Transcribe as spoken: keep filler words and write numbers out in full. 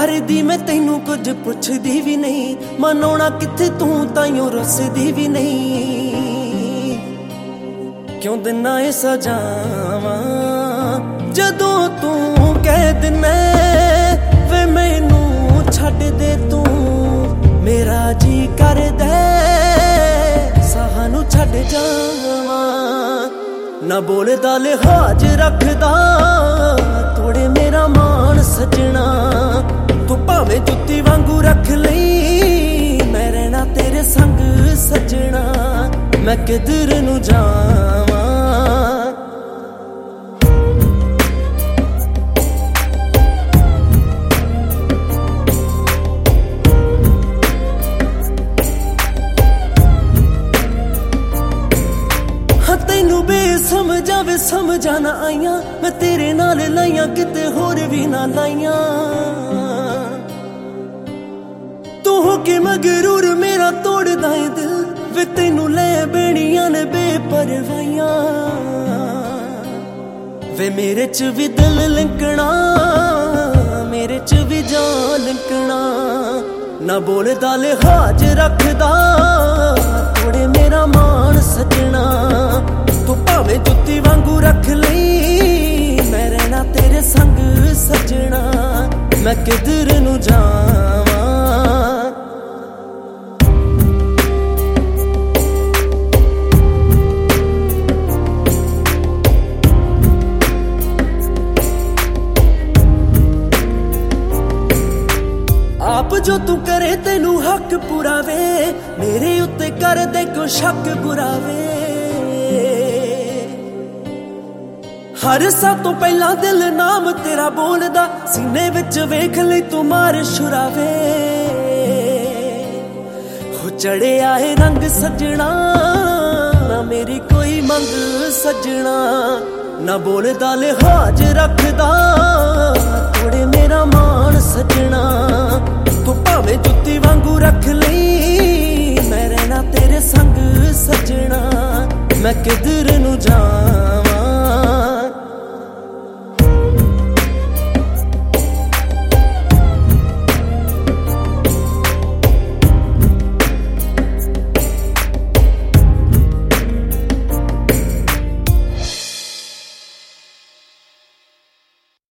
करदी मैं तैनू कुछ पुछदी भी नहीं, मनाउणा कित्थे तू ताइयों रुसदी भी नहीं। क्यों दिना ए सजावां जदों तू कह दिना वे मैनू छड्ड दे तू, मेरा जी करदा सानू छड्ड जावां। ना बोलदा लिहाज रखदा तोड़े मेरा मान सजना, तू भावें जुत्ती वांगू रख लई मैं रहना तेरे संग सजना। मैं किधर नू जावां तैनू बेसमझा वे समझा ना आईया, मैं तेरे नाल लाइया किते होर भी ना लाइया। तू हो के मगरूर मेरा तोड़दा है दिल, वे तैनू ले बेड़ियां ने बेपरवाइयां। वे मेरे च भी दिल लिंकना मेरे च भी जान लिंकना, ना बोलदा लिहाज रखदा तोड़े मेरा मान सजना। तू भावें जुत्ती वांगू रख लई मैं रहना तेरे संग सजना। मैं किधर नू जावां आप जो तू करे तेनू हक पुरावे, मेरे उत्ते कर दे को शक बुरावे। हर सा तो पहला दिल नाम तेरा बोलदा, सीने विच वेख ले तू मार शुरावे। हो चढ़े आए रंग सजना ना मेरी कोई मंग सजना, ना बोलदा लिहाज रखदा तोड़े मेरा मान सजना। तू भावें जुत्ती वांगू रख लई मैं रहना तेरे संग सजना। मैं किधर नू जा